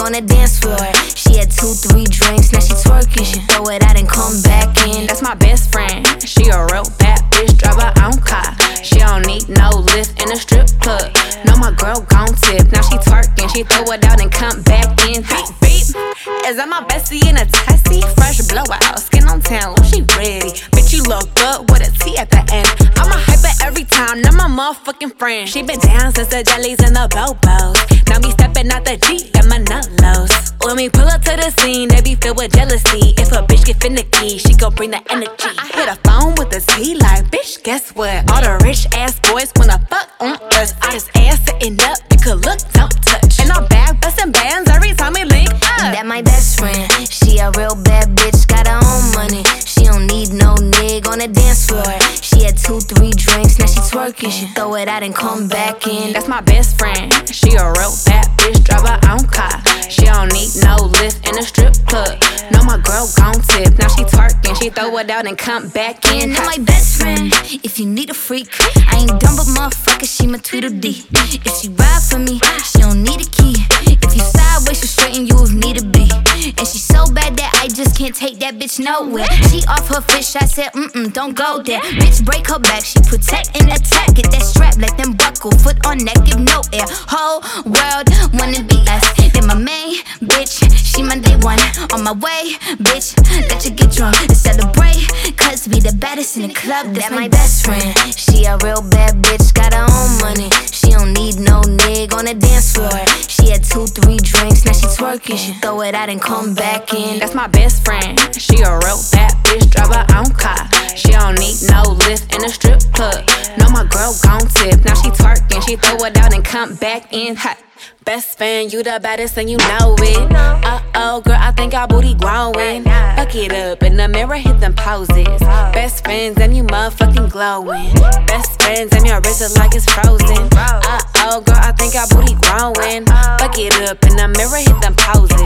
on the dance floor. She had 2-3 drinks, now she twerking. She throw it out and come back in. That's my best friend. She a real bad bitch, drive her own car. She don't need no lift in a strip club. No, my girl gon' tip. Now she twerking, she throw it out and come back in. Beep, beep. Is that my bestie in a tessie? Fresh blowout, skin on town, she ready. Bitch, you look good with a T at the end. I'm a hyper every time, not my motherfucking friend. She been down since the jellies and the bobos. Now me stepping out the Jeep, got my nut lows. When we pull up to the scene, they be filled with jealousy. If a bitch get finicky, she gon' bring the energy. I hit a phone with the T like, bitch, guess what? All the rich ass boys wanna fuck on us. All this ass sitting up, you could look, don't touch. And I'm back bustin' bands every time we link up. That my best friend, she a real bad bitch, got her own money. She don't need no nigga on the dance floor. She had 2-3 drinks, now she twerking. She throw it out and come back in. That's my best friend, she a real bad bitch, drive her own car. She don't need no lift in a strip club. No, my girl gon' tip. Now she twerking, she throw it out and come back in. That my best friend, if you need a freak, I ain't dumb but motherfucker, she my Tweedledee. If she ride for me, she don't need a key. If you sideways, she straighten you if need to be. And she so bad that I just can't take that bitch nowhere. She off her fish, I said, don't go there. Bitch, break her back, she protect and attack. Get that strap, let them buckle, foot on neck, give no air. Whole world wanna be us. Then my main bitch, she my day one. On my way, bitch, let you get drunk and celebrate. Cause we the baddest in the club, that's my best friend. She a real bad bitch, got her own money. She don't need no nigga on the dance floor. She had 2-3 drinks, now she twerking. She throw it out and come back in. That's my best friend, she a real bad bitch, drive her own car. She don't need no lift in a strip club. No, my girl gon' tip. Now she twerking, she throw it out and come back in hot. Best friend, you the baddest and you know it. Uh-oh, girl, I think our booty growing. Fuck it up, in the mirror, hit them poses. Best friends, and you motherfucking glowing. Best friends, and your wrist is like it's frozen. Uh-oh, girl, I think our booty growing. Fuck it up, in the mirror, hit them poses.